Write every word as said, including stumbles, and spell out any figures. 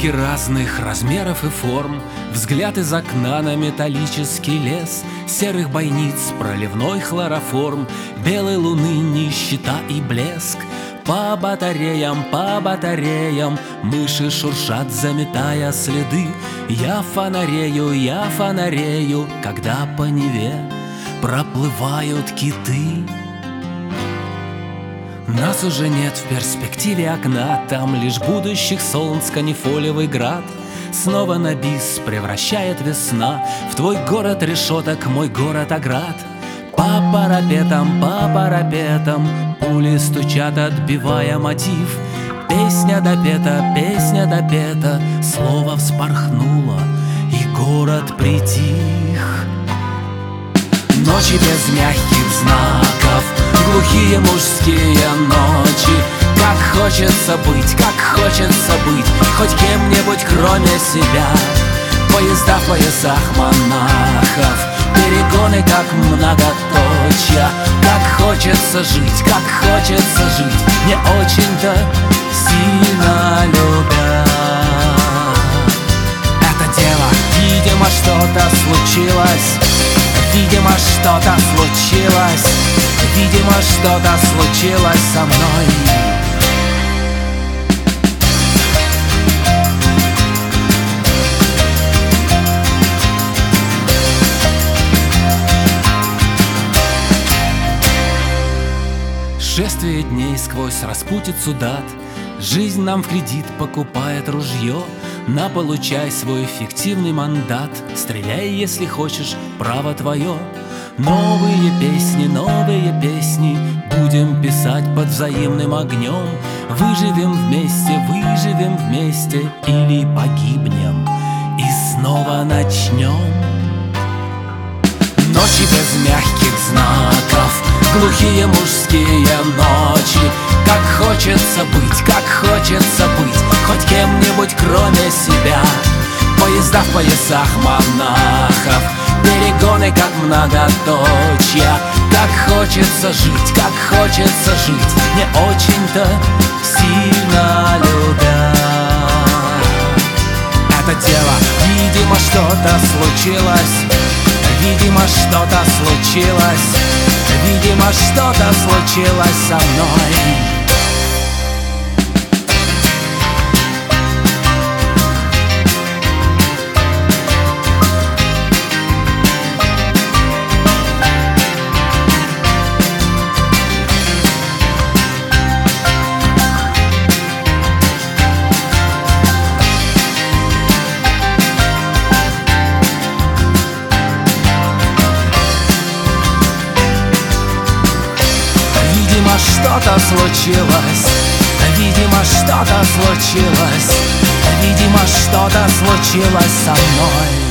Руки разных размеров и форм, взгляд из окна на металлический лес, серых бойниц, проливной хлороформ, белой луны нищета и блеск. По батареям, по батареям мыши шуршат, заметая следы. Я фонарею, я фонарею, когда по Неве проплывают киты. Нас уже нет в перспективе окна, там лишь будущих солнц канифолевый град. Снова на бис превращает весна в твой город решеток, мой город оград. По парапетам, по парапетам пули стучат, отбивая мотив. Песня допета, песня допета, слово вспорхнуло, и город притих. Ночи без мягких знаков, глухие мужские ночи. Как хочется быть, как хочется быть хоть кем-нибудь кроме себя. Поезда в поясах монахов, перегоны как многоточья. Как хочется жить, как хочется жить, не очень-то сильно любя. Это дело, видимо, что-то случилось. Видимо, что-то случилось, видимо, что-то случилось со мной. Шествие дней сквозь распутицу дат, жизнь нам в кредит покупает ружье. На, получай свой фиктивный мандат, стреляй, если хочешь, право твое. Новые песни, новые песни будем писать под взаимным огнем. Выживем вместе, выживем вместе или погибнем и снова начнем. Ночи без мягких знаков, глухие мужские ночи. Как хочется быть, как хочется быть хоть кем-нибудь кроме себя. Поезда в поясах монахов, перегоны как многоточья. Как хочется жить, как хочется жить, не очень-то сильно любя. Это дело, видимо, что-то случилось. Видимо, что-то случилось. Видимо, что-то случилось со мной. Что-то случилось, видимо, что-то случилось, видимо, что-то случилось со мной.